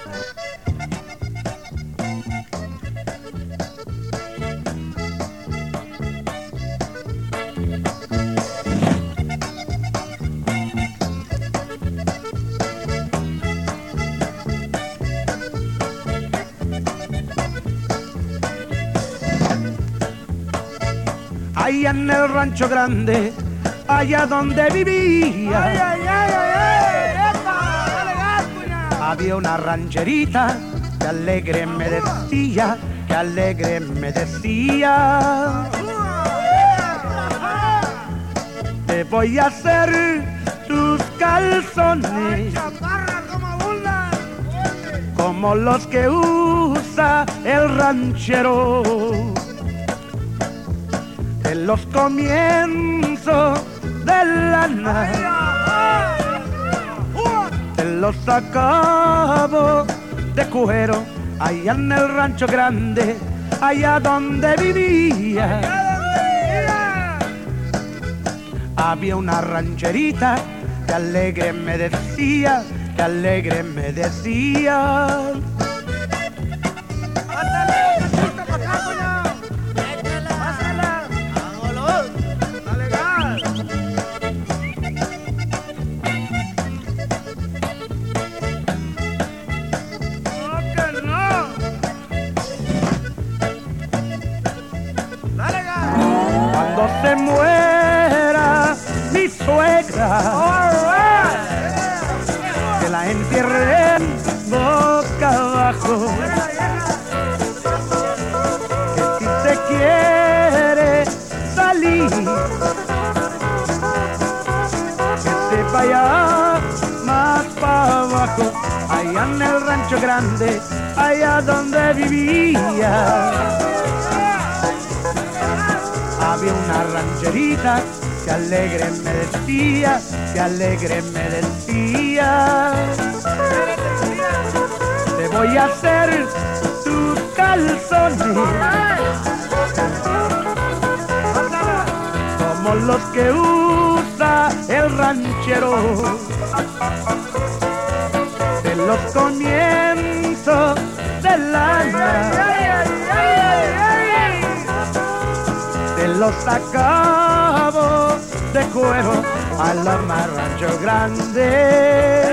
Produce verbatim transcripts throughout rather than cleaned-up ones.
Allá en el rancho grande, allá donde vivía, ay, ay, ay, ay, epa, dale gas, cuñado. había una rancherita que alegre me decía, que alegre me decía, te voy a hacer tus calzones como los que usa el ranchero. En los comienzos de lana te los acabo de cuero, allá en el rancho grande, allá donde vivía. Había una rancherita que alegre me decía, que alegre me decía. Se muera mi suegra, que la entierren boca abajo, que si se quiere salir, que se vaya más para abajo, allá en el rancho grande, allá donde vivía. Había una rancherita que alegre me decía, que alegre me decía, te voy a hacer tus calzones como los que usa el ranchero. De los comienzos de lana los acabo de cuero a la más rancho grande.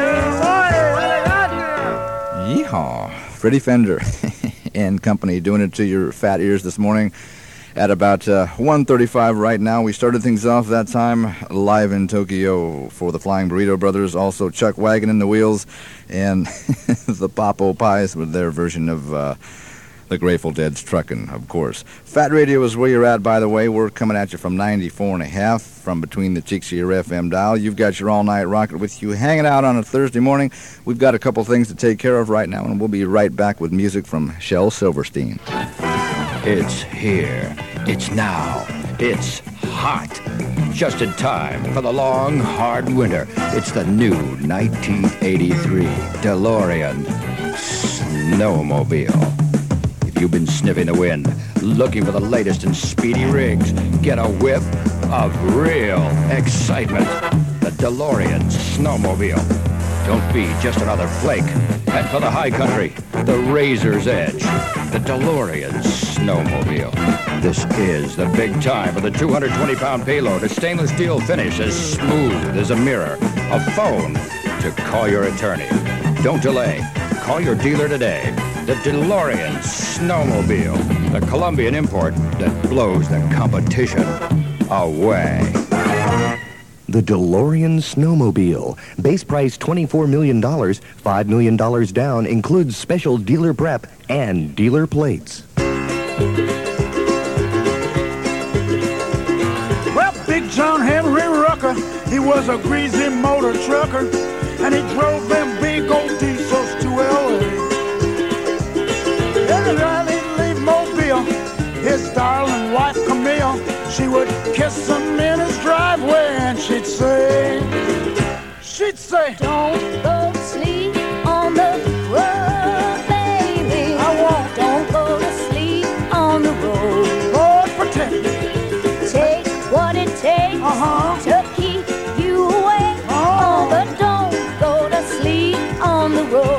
Yeehaw. Freddie Fender and company doing it to your fat ears this morning at about uh, one thirty-five right now. We started things off that time live in Tokyo for the Flying Burrito Brothers, also Chuck Wagon in the Wheels, and the Popo Pies with their version of uh, the Grateful Dead's Truckin', of course. Fat Radio is where you're at, by the way. We're coming at you from ninety-four and a half from between the cheeks of your F M dial. You've got your all-night rocket with you hanging out on a Thursday morning. We've got a couple things to take care of right now, and we'll be right back with music from Shel Silverstein. It's here. It's now. It's hot. Just in time for the long, hard winter. It's the new nineteen eighty-three DeLorean Snowmobile. You've been sniffing the wind, looking for the latest in speedy rigs. Get a whiff of real excitement. The DeLorean Snowmobile. Don't be just another flake. Head for the high country, the razor's edge. The DeLorean Snowmobile. This is the big time for the two hundred twenty pound payload, a stainless steel finish as smooth as a mirror, a phone to call your attorney. Don't delay. Call your dealer today. The DeLorean Snowmobile, the Colombian import that blows the competition away. The DeLorean Snowmobile. Base price twenty-four million dollars, five million dollars down, includes special dealer prep and dealer plates. Well, Big John Henry Rucker, he was a greasy motor trucker, and he drove them big old diesels to L A Every time he'd leave Mobile, his darling wife Camille, she would kiss him in his driveway and she'd say, she'd say, don't go to sleep on the road, baby. I won't. Don't go to sleep on the road. Lord protect me. Take what it takes Uh-huh. to keep you awake. Oh. But don't go to sleep on the road.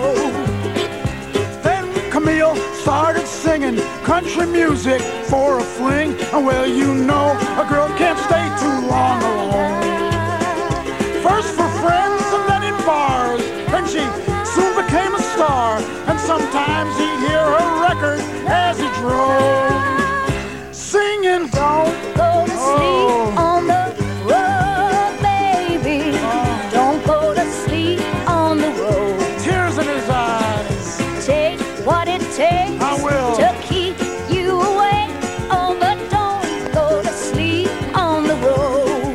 country music for a fling. Well, you know, a girl can't stay too long alone. First for friends and then in bars, and she soon became a star. And sometimes he'd hear her record as he drove, singing, Don't go to sleep Oh. on the road, baby. Don't go to sleep on the road. tears in his eyes. Take what it takes I will. to keep you awake. Oh, but don't go to sleep on the road.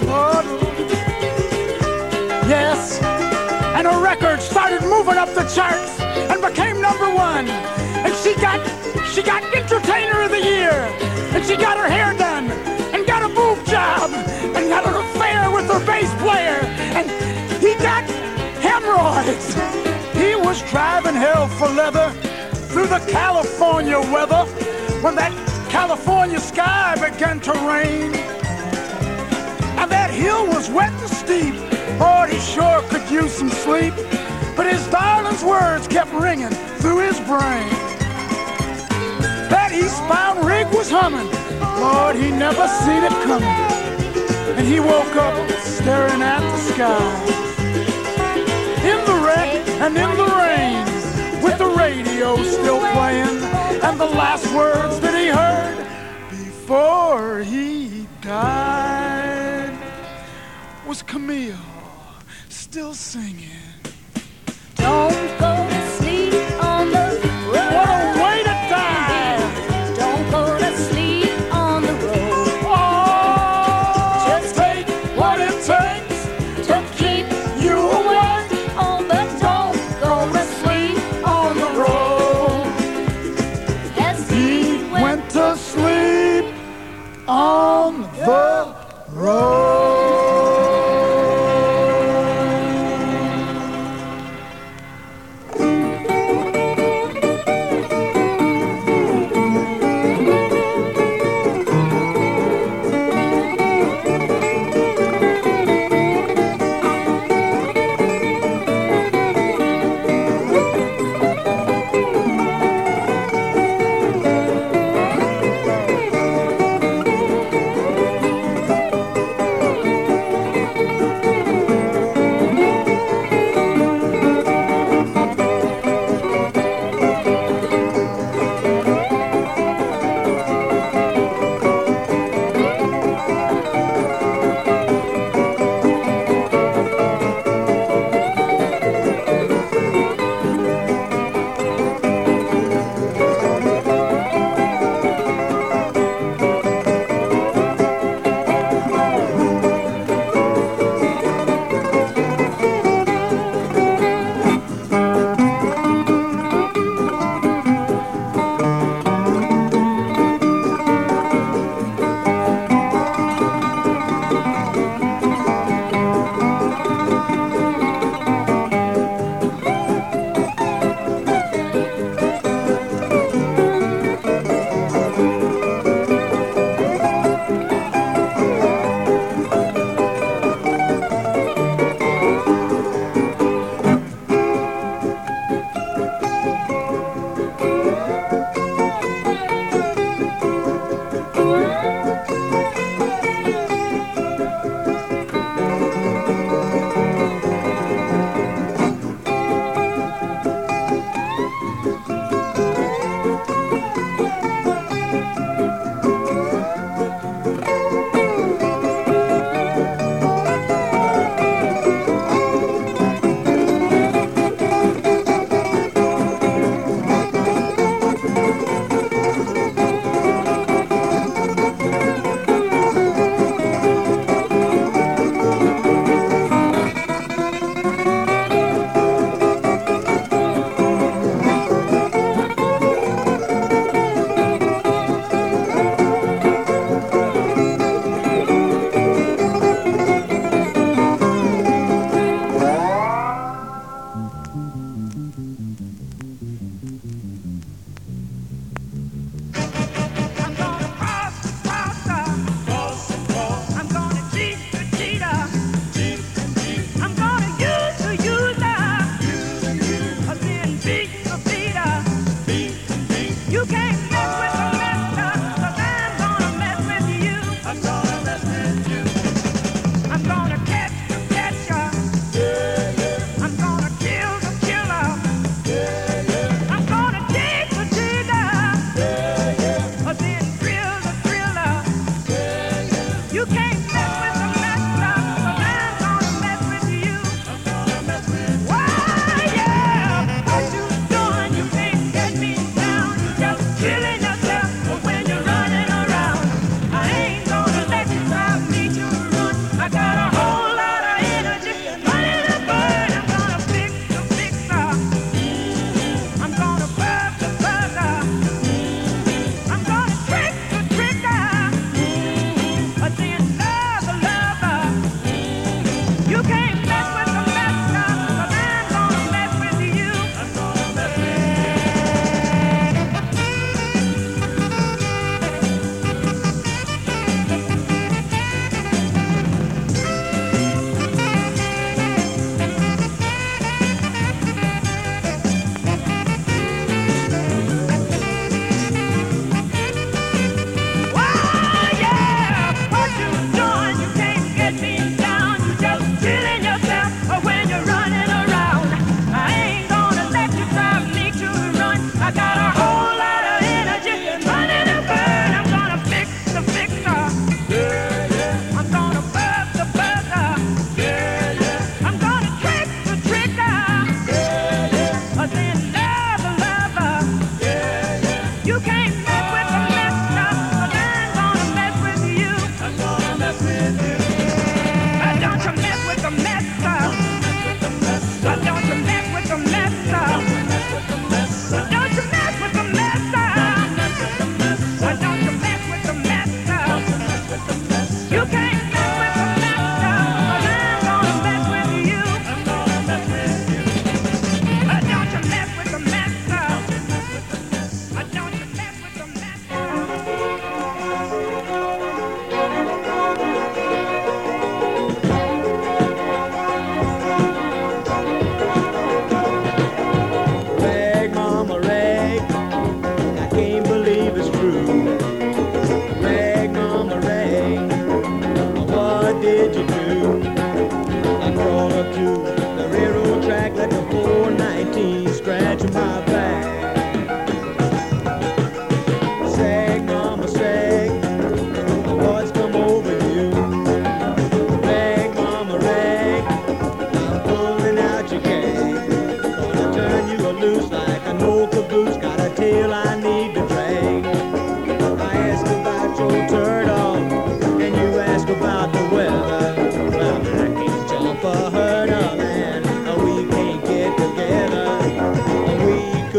Yes, and her record started moving up the charts and became number one. And she got, she got Entertainer of the Year, and she got her hair done, and got a boob job, and got an affair with her bass player, and he got hemorrhoids. He was driving hell for leather through the California weather when that California sky began to rain. And that hill was wet and steep. Lord, he sure could use some sleep. But his darling's words kept ringing through his brain. That eastbound rig was humming. Lord, he never seen it coming. And he woke up staring at the sky. In the wreck and in the rain, with the radio still playing, and the last words that he heard before he died was Camille still singing. Don't go to sleep on the road. What a way to die! Don't go to sleep on the road. Oh, Just take what it takes To keep you awake on the don't go to sleep on the road. As He went to sleep on the road.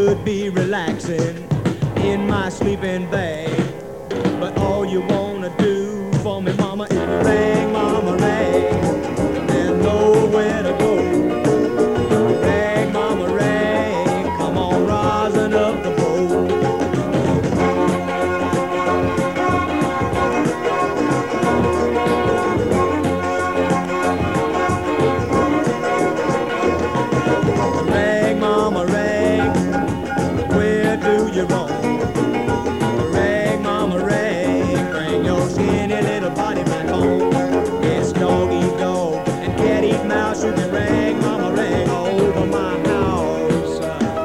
should be relaxing in my sleeping bag. But all you wanna do for me, mama, is rag, mama, rag. There's nowhere to go. Rag, mama, rag. Come on, rising up the boat. Rag, mama, rag. Where do you roam? Rag, mama, rag. Bring your skinny little body back home. It's dog eat dog and cat eat mouse. You can rag, mama, rag all over my house.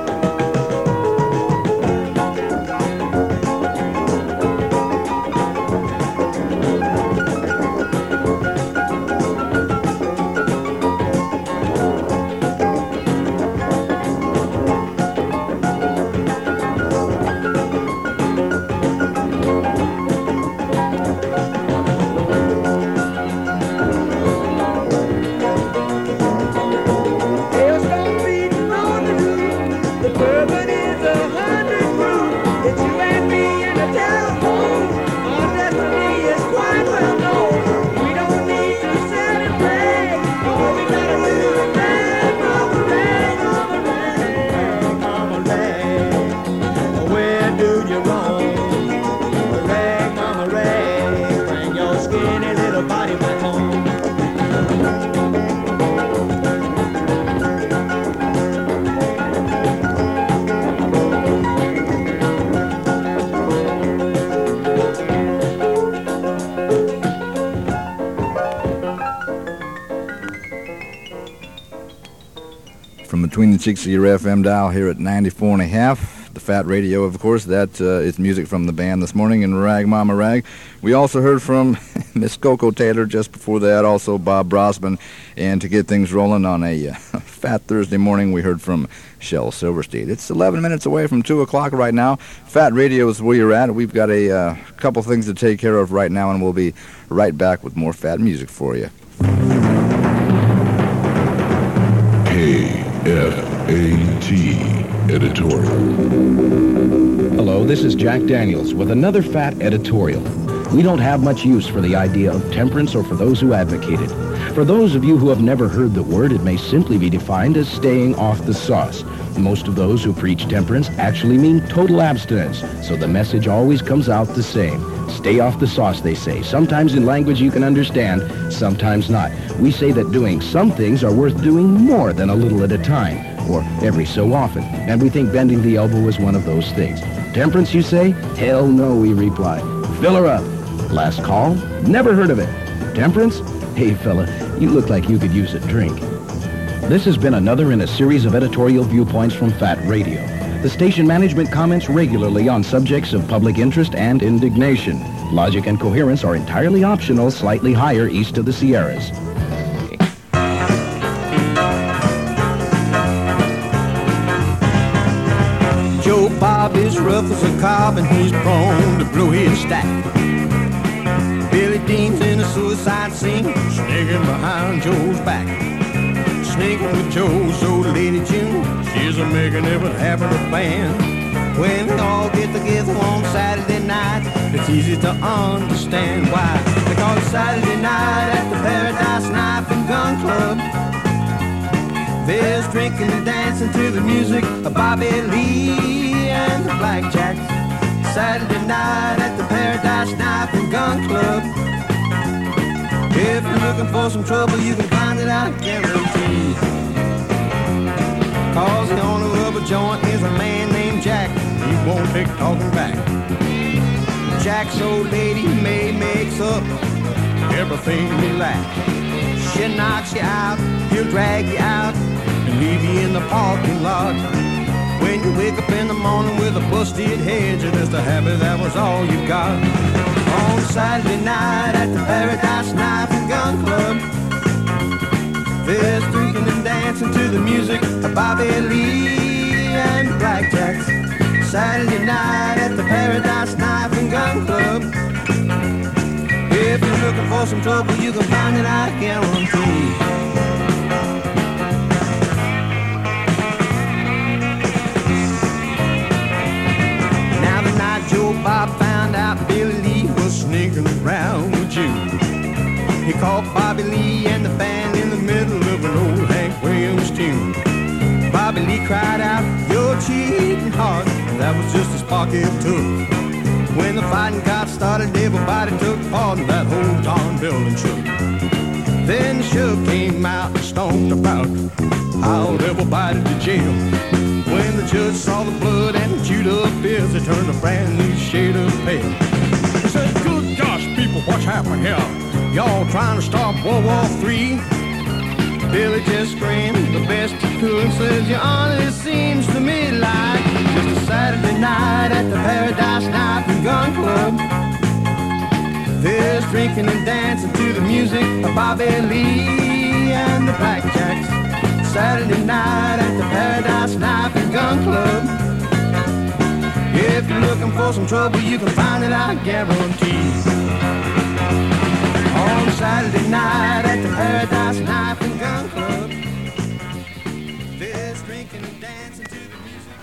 Hailstorm beating on the roof. The bourbon is a hundred proof. It's you and me and the telephone. Our destiny is quite well known. We don't need to celebrate. All we gotta do is rag, mama, rag, mama, rag, mama, rag. Where do you roam? Rag, mama, rag. Bring your skinny little body back home. From between the cheeks of your F M dial here at ninety-four and a half, the Fat Radio, of course, that uh, is music from the band this morning in Rag Mama Rag. We also heard from Miss Coco Taylor just before that, also Bob Brosman. And to get things rolling on a uh, Fat Thursday morning, we heard from Shel Silverstein. It's eleven minutes away from two o'clock right now. Fat Radio is where you're at. We've got a uh, couple things to take care of right now, and we'll be right back with more Fat music for you. K F A T Editorial. Hello, this is Jack Daniels with another Fat Editorial. We don't have much use for the idea of temperance or for those who advocate it. For those of you who have never heard the word, it may simply be defined as staying off the sauce. Most of those who preach temperance actually mean total abstinence, so the message always comes out the same. Stay off the sauce, they say, sometimes in language you can understand, sometimes not. We say that doing some things are worth doing more than a little at a time, or every so often, and we think bending the elbow is one of those things. Temperance, you say? Hell no, we reply. Fill her up. Last call? Never heard of it. Temperance? Hey, fella, you look like you could use a drink. This has been another in a series of editorial viewpoints from Fat Radio. The station management comments regularly on subjects of public interest and indignation. Logic and coherence are entirely optional, slightly higher east of the Sierras. Joe Bob is rough as a cob and he's prone to blow his stack. Billy Dean's in a suicide scene, sneaking behind Joe's back. Sneaking with Joe's old lady June, she's a making it with having a band. When they all get together on Saturday night, it's easy to understand why. They call it Saturday night at the Paradise Knife and Gun Club. There's drinking and dancing to the music of Bobby Lee and the Blackjacks. Saturday night at the Paradise Knife and Gun Club. If you're looking for some trouble, you can find it out, guaranteed. Cause the owner of a joint is a man named Jack. He won't take talking back. Jack's old lady May makes up everything you lack. She knocks you out, he'll drag you out, and leave you in the parking lot. When you wake up in the morning with a busted head, you're just a happy that was all you got. On Saturday night at the Paradise Knife and Gun Club, there's drinking and dancing to the music of Bobby Lee and the Blackjacks. Saturday night at the Paradise Knife and Gun Club. If you're looking for some trouble, you can find it, I guarantee. caught Bobby Lee and the band in the middle of an old Hank Williams tune. Bobby Lee cried out, "You're cheating heart." That was just a spark it took. When the fighting got started, everybody took part in that whole darn building shook. Then the sheriff came out and stomped about, hauled everybody to jail. When the judge saw the blood and the chewed up ears, it turned a brand new shade of pale. He said, "Good gosh, people, what's happening here? Y'all trying to stop World War Three?" Billy just screamed the best he could and says, "Your Honor, it seems to me like just a Saturday night at the Paradise Knife and Gun Club. There's drinking and dancing to the music of Bobby Lee and the Blackjacks. Saturday night at the Paradise Knife and Gun Club. If you're looking for some trouble, you can find it, I guarantee. On Saturday night at the Paradise Knife and Gun Club, there's drinking and dancing to the music."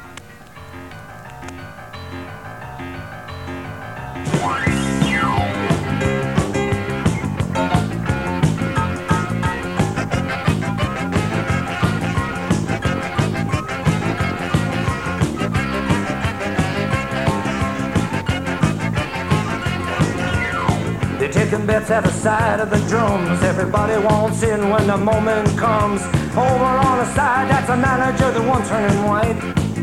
They're taking bets at the side of the drums. Everybody wants in when the moment comes. Over on the side, that's a manager, the one turning white.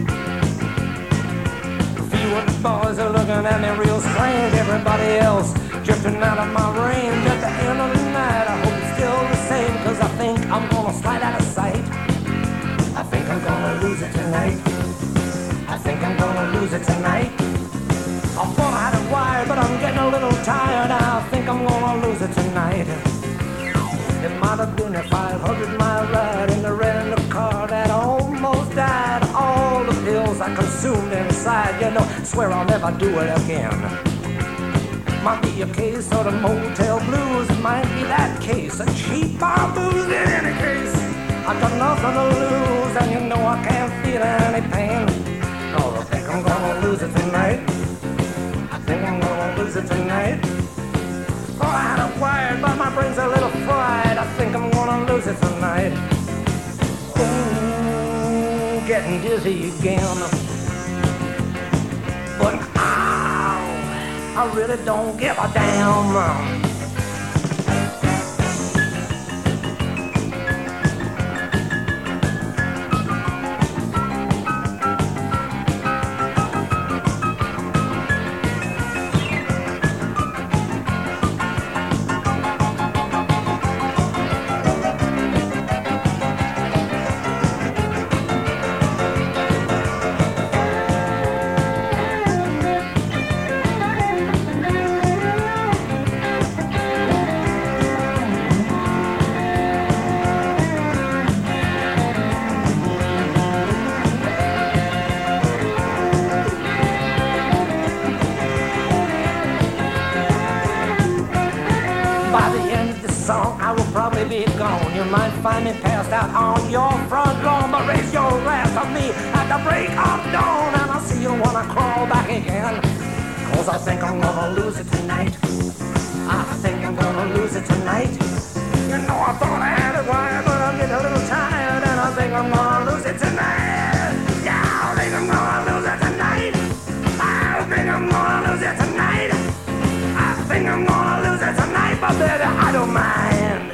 A few of the boys are looking at me real strange. Everybody else drifting out of my range. At the end of the night, I hope it's still the same, cause I think I'm gonna slide out of sight. I think I'm gonna lose it tonight. I think I'm gonna lose it tonight. I thought I had it wired, but I'm getting a little tired. I think I'm gonna lose it tonight. It might have been a five hundred mile ride in the rental car that almost died. All the pills I consumed inside, you know, swear I'll never do it again. Might be a case of the motel blues, it might be that case, a cheap bar booze. In any case, I got nothing to lose, and you know I can't feel any pain. Oh, I think I'm gonna lose it tonight. I think I'm gonna lose it tonight. Oh, I had it wired, but my brain's a little fried. I think I'm gonna lose it tonight. Ooh, getting dizzy again. But ow, I really don't give a damn. Be gone. You might find me passed out on your front lawn, but raise your glass to me at the break of dawn, and I'll see you wanna crawl back again. Cause I think I'm gonna lose it tonight. I think I'm gonna lose it tonight. You know I thought I had it wired, but I'm getting a little tired, and I think I'm gonna lose it tonight. Yeah, I think I'm gonna lose it tonight. I think I'm gonna lose it tonight. I think I'm gonna lose it tonight, but baby, I don't mind.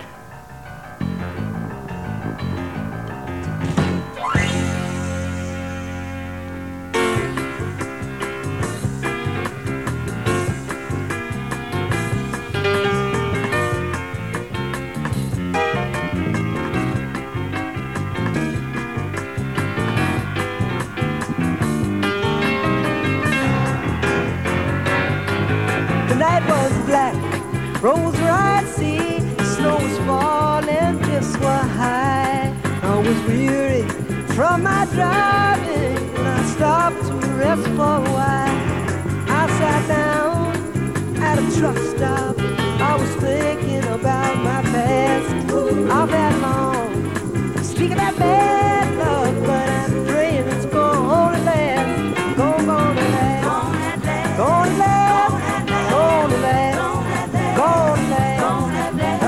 Roads were I'd see, snow was falling, drifts were high. I was weary from my driving, and I stopped to rest for a while. I sat down at a truck stop. I was thinking about my past. I've had long, speaking of that bad luck, but I'm praying it's gonna last. Gonna, gonna last. Gonna last. Gonna last. Gonna last.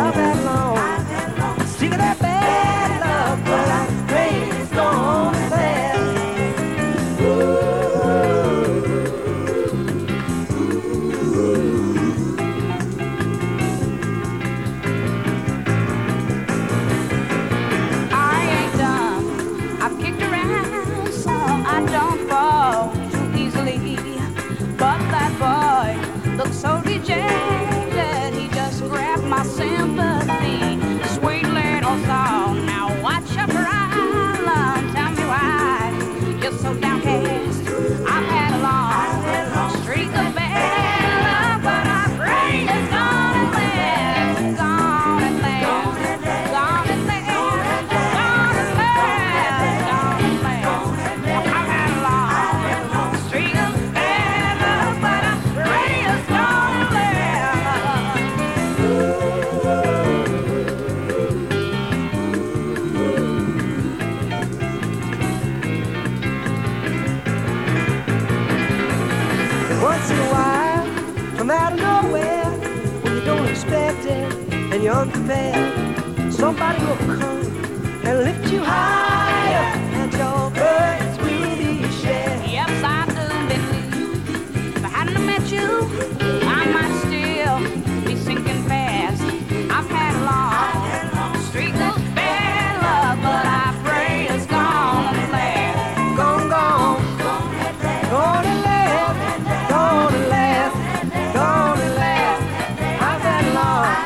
And you're unprepared, somebody will come and lift you higher, and your burdens will be shared. Yes, I do believe if I hadn't met you, I might still be sinking fast. I've had a long streak of bad luck, but I pray it's gonna last. Gone, gone, gonna last, gonna last, gonna last. I've had a long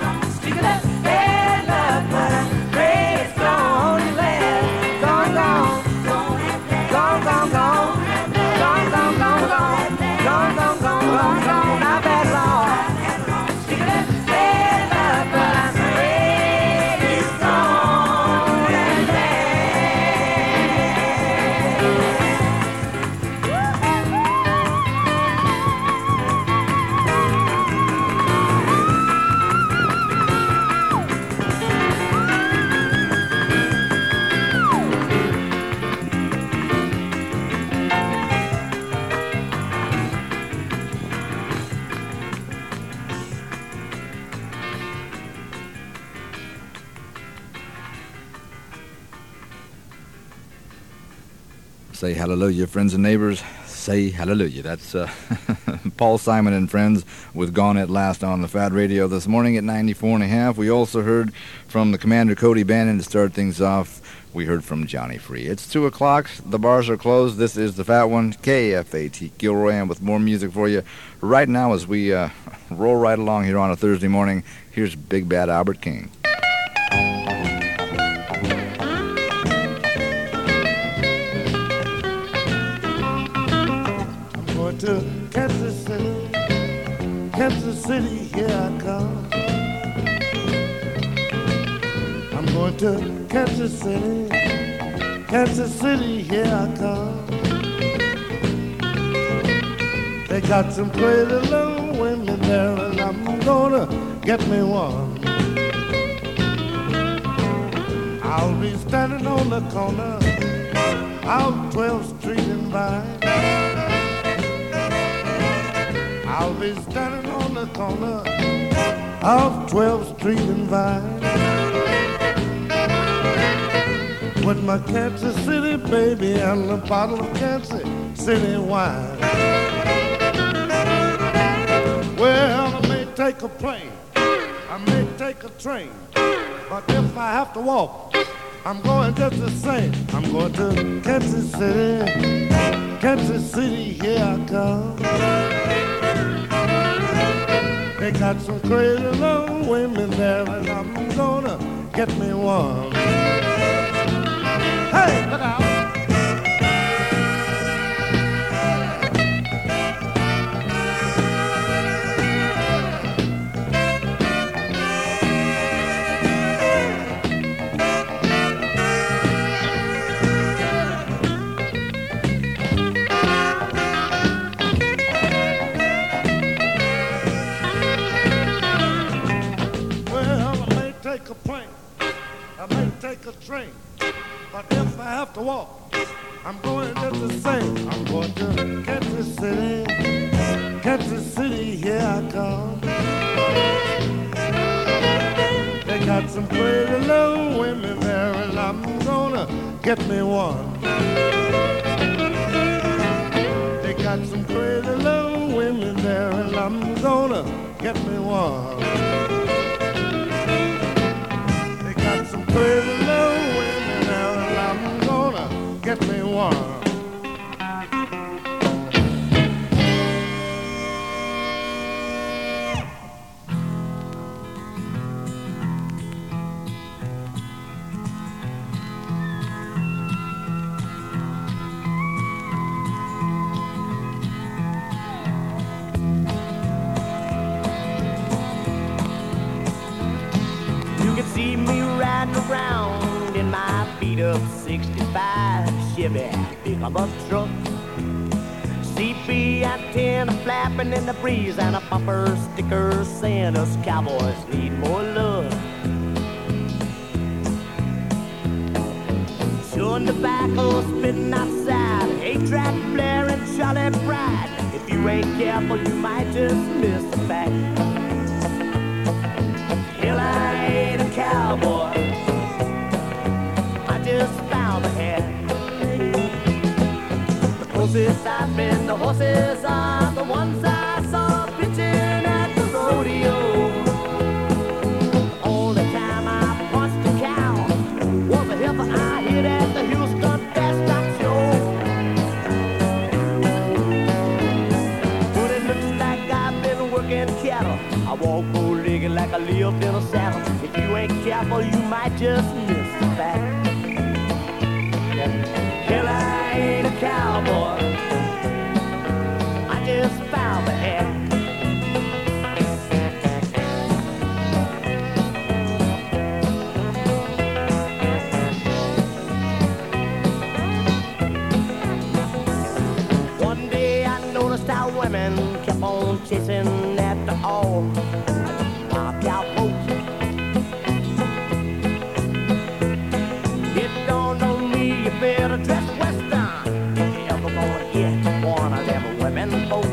Say hallelujah, friends and neighbors. Say hallelujah. That's uh, Paul Simon and Friends with Gone at Last on the Fat Radio this morning at ninety-four and a half. We also heard from the Commander Cody Band, and to start things off, we heard from Johnny Free. It's two o'clock. The bars are closed. This is the Fat One, K F A T Gilroy, and with more music for you right now as we uh, roll right along here on a Thursday morning. Here's Big Bad Albert King. To Kansas City, Kansas City, here I come. I'm going to Kansas City, Kansas City, here I come. They got some crazy little women there, and I'm gonna get me one. I'll be standing on the corner out twelfth Street and Vine. I'll be standing on the corner of twelfth Street and Vine with my Kansas City baby and a bottle of Kansas City wine. Well, I may take a plane, I may take a train, but if I have to walk, I'm going just the same. I'm going to Kansas City, Kansas City, here I come. They got some crazy little women there, and I'm gonna get me one. Hey, look out! Take a plane, I may take a train, but if I have to walk, I'm going just the same. I'm going to Kansas City, Kansas City, here I come. They got some pretty little women there, and I'm gonna get me one. get me one. They got some crazy little women out and I'm gonna get me one. See me riding around in my beat up sixty-five Chevy pickup truck. C B antenna flapping in the breeze and a bumper sticker saying us cowboys need more love. Chewing tobacco spitting outside, eight track blaring Charlie Pride. If you ain't careful, you might just miss the fact. Hell, I ain't a cowboy, I just found the head. The closest I've been, the horses are the ones I saw pitching at the rodeo. Only time I punched a cow was a heifer I hit at the Houston Fast Rock Show. But it looks like I've been working cattle. I walk bow-legged like I lived in a saddle. If you ain't careful, you might just miss the fact. Hell, I ain't a cowboy, I just found the head. One day I noticed how women kept on chasing after all our cowboys. It dawned on me, you better dress western if you ever gonna get one of them women folks.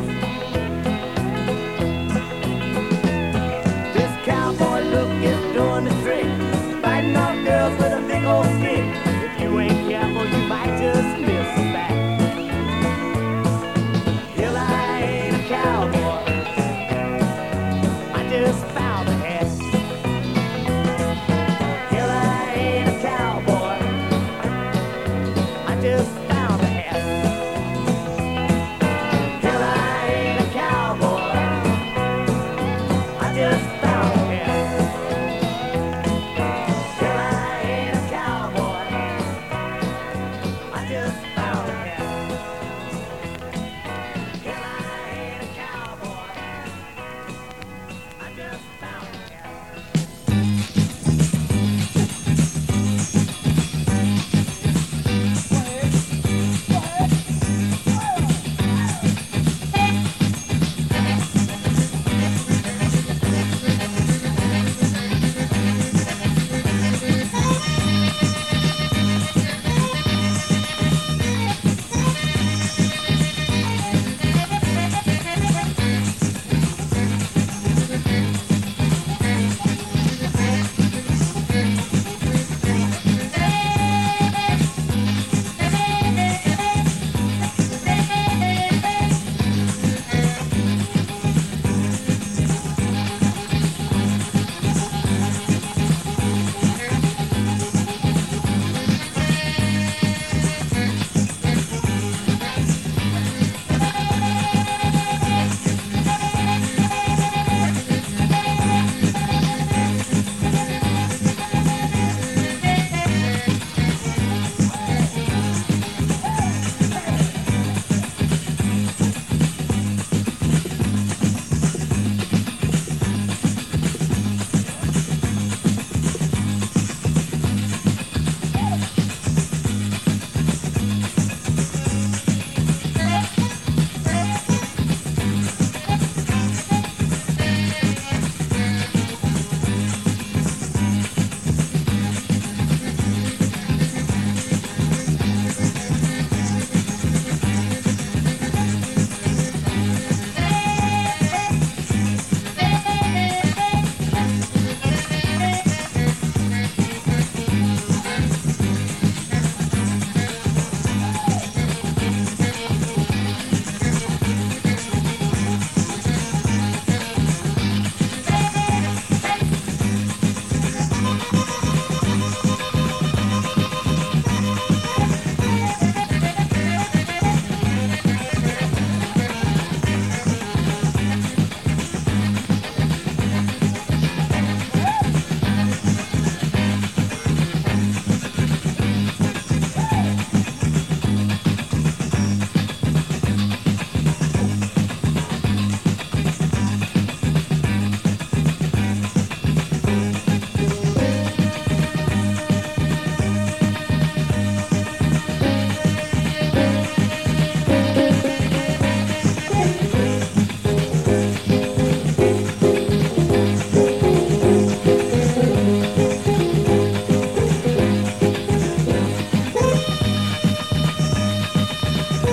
This cowboy look is doing the trick, fighting off girls with a big old stick. If you ain't careful, you might just miss the fact. Hell, I ain't a cowboy,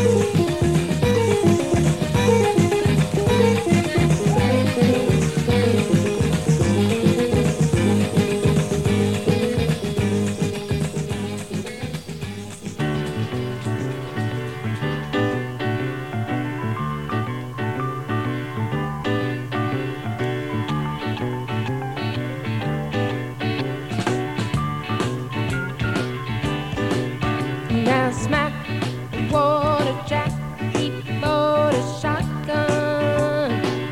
Now smack water jack, he bought a shotgun,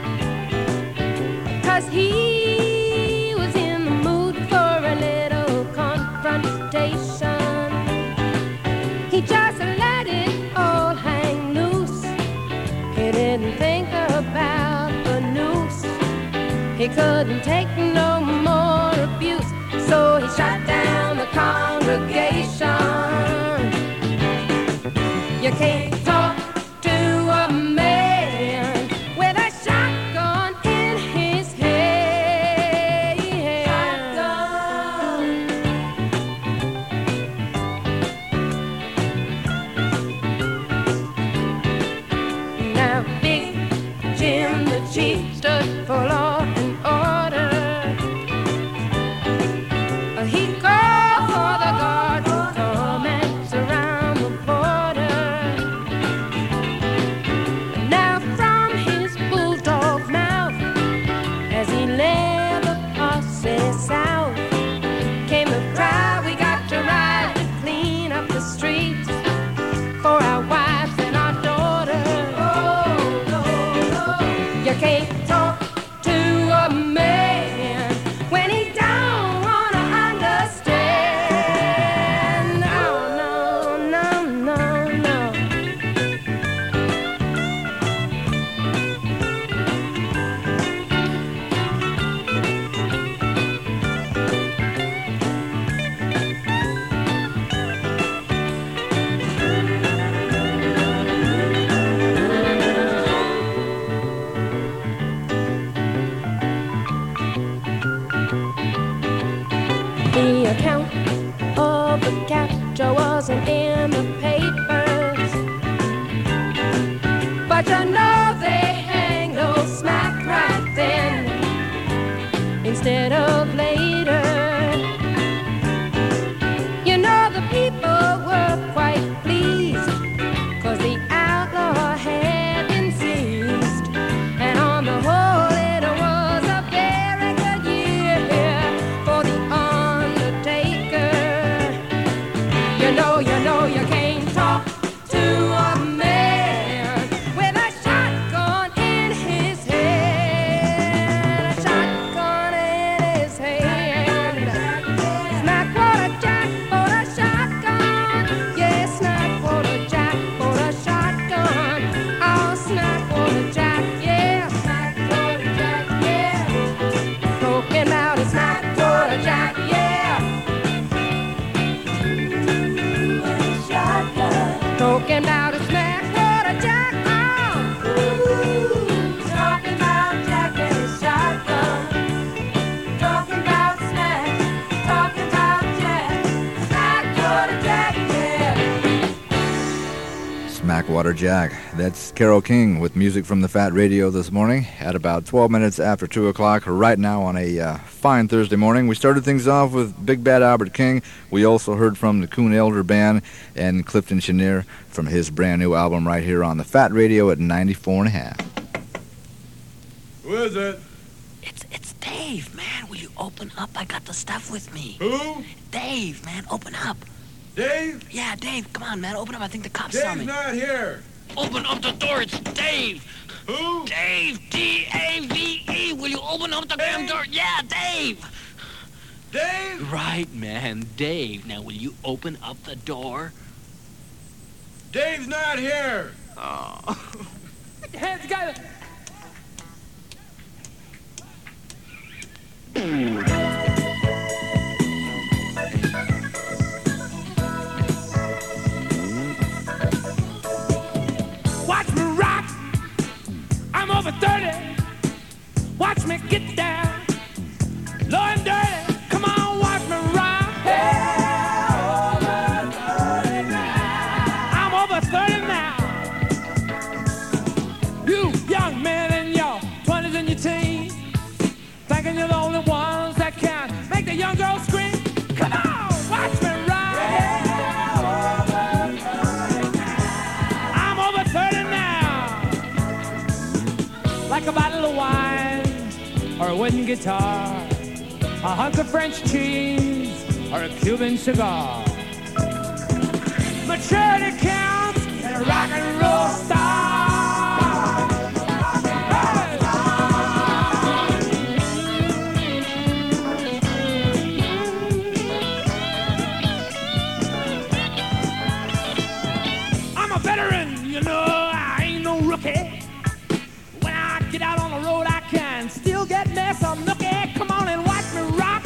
'cause he was in the mood for a little confrontation. He just let it all hang loose. He didn't think about the noose. He couldn't take no more abuse, so he shot down the congregation. You can't talk to a man with a shotgun in his hand. Shotgun. Now Big Jim the Chief stood for law and order. He called for the guard to come and surround the border. Now from his bulldog mouth, as he led the posse south, came the cry, we got to ride to clean up the streets for our wives and our daughters. Oh, no, no. You can't talk to a man when he don't wanna understand. No, no, no, no, no. The account of the capture wasn't in the papers, but you know they hang those smack right then instead of later. You know the people were quite pleased, 'cause the outlaw had been seized, and on the whole it was a very good year for the undertaker. You know, you know you can't talk to a man with a shotgun in his hand. A shotgun in his hand. Smack water jack for a shotgun. Yeah, smack water jack for a shotgun. Oh, smack water jack, yeah. Smack water jack, yeah. Talking about a smack water jack, yeah. Shotgun. Talking about a smack water jack, oh. Talking about Jack and his shotgun. Talking about smack. Talking about Jack. Smack water jack, yeah. Smackwater Jack. That's Carole King with music from the Fat Radio this morning at about twelve minutes after two o'clock right now on a uh, fine Thursday morning. We started things off with Big Bad Albert King. We also heard from the Coon Elder Band and Clifton Chenier from his brand new album right here on the Fat Radio at ninety-four and a half. Who is it? It's it's Dave, man. Will you open up? I got the stuff with me. Who? Dave, man, open up. Dave? Yeah, Dave, come on, man, open up. I think the cops saw Dave's me. not here. Open up the door. It's Dave. Who? Dave, D A V E. Will you open up the damn door? Yeah, Dave. Dave? Right, man, Dave. Now, will you open up the door? Dave's not here. Oh. Put your hands together. Watch me rock. I'm over thirty. Watch me get down. Low and dirty. Come on, watch me rock. Hey, over thirty now. I'm over thirty now. like a bottle of wine or a wooden guitar, a hunk of French cheese or a Cuban cigar. Maturity counts and a rock and roll star. I'm a veteran, you know, I ain't no rookie. When I get out on the road, I can still get me some nookie. Come on and watch me rock.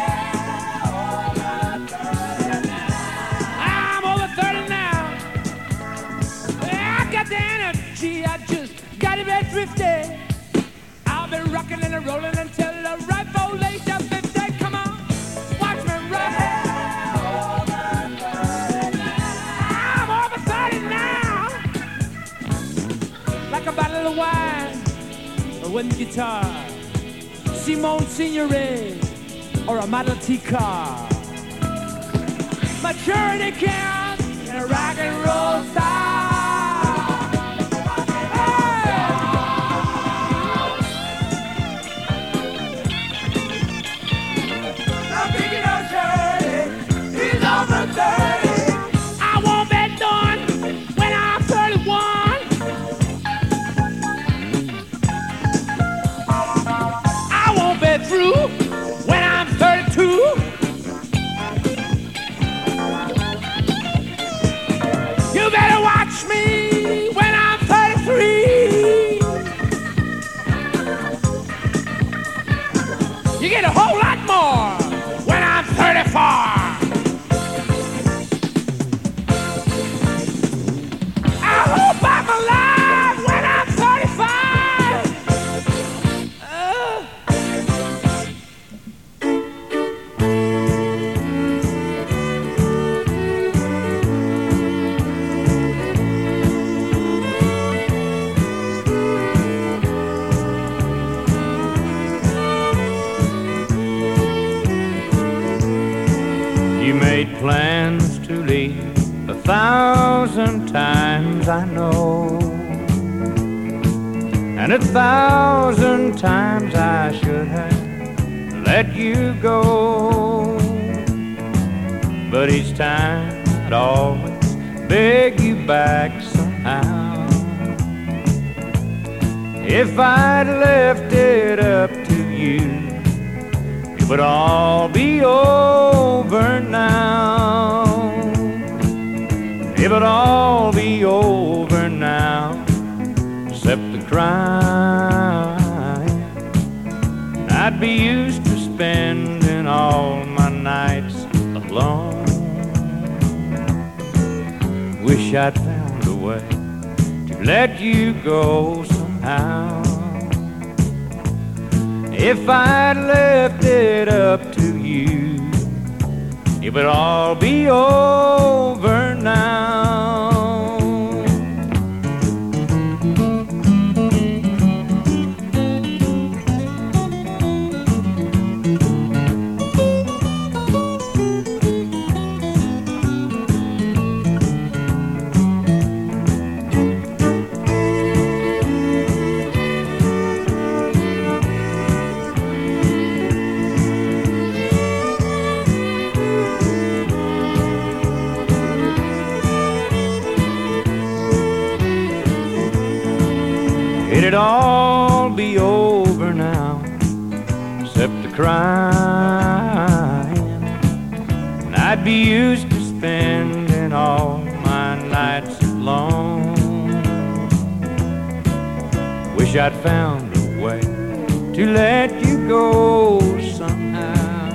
I'm over thirty now. I got the energy, I just got it at fifty. I'll be rocking and rolling until the ripe old age of fifty. Come on, watch me rock. I'm over thirty now. Like a bottle of wine or wooden guitar, Simone Signoret or a Model T car. Maturity counts and a rock and roll star. Now picking up Shirley, he's over thirty. I won't be done when I'm thirty-one. I won't be through when I'm thirty-two. You better watch me when I'm thirty-three. You get a whole lot more when I'm thirty-four. I hope I'm alive when I'm thirty-five. Uh. You made plans to leave a thousand times, I know. And a thousand times I should have let you go. But each time I'd always beg you back somehow. If I'd left it up to you, it would all be over now. It would all be over now, except the crying. I'd be used to spending all my nights alone. Wish I'd found a way to let you go somehow. If I'd left it up to you, it would all be over now. It'd all be over now, except the crying. And I'd be used to spending all my nights alone. Wish I'd found a way to let you go somehow.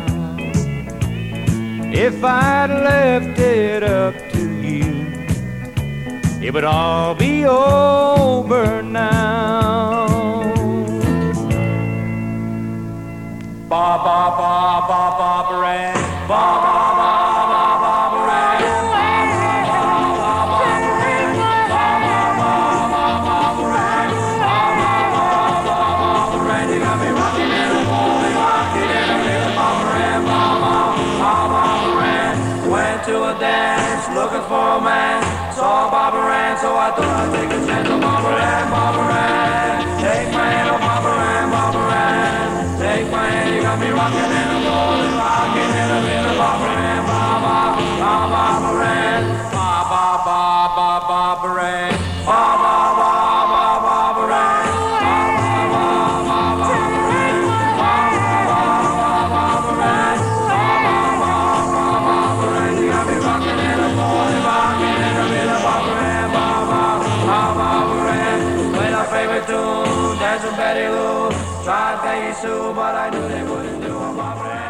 If I'd left it up to you, it would all be over now. Ba ba ba ba ba ba ba ba ba ba ba ba. To a dance, looking for a man. Saw Barbara Ann, so I thought I'd take a chance on Barbara Ann, Barbara Ann. Take my hand, rocking in the morning, rocking in the middle of the rain. Ba ba ba ba ba rain. Ba ba ba ba ba ba rain. Ba ba ba ba ba ba rain. Ba ba ba ba ba rain. Ba ba ba ba ba rain. Ba ba ba ba ba rain. You got me rocking in the morning, rocking in the middle of the rain. Ba ba ba ba ba rain. Played our favorite tune, dancing Betty Lou. Tried Peggy Sue, but I knew they wouldn't do a Barbara.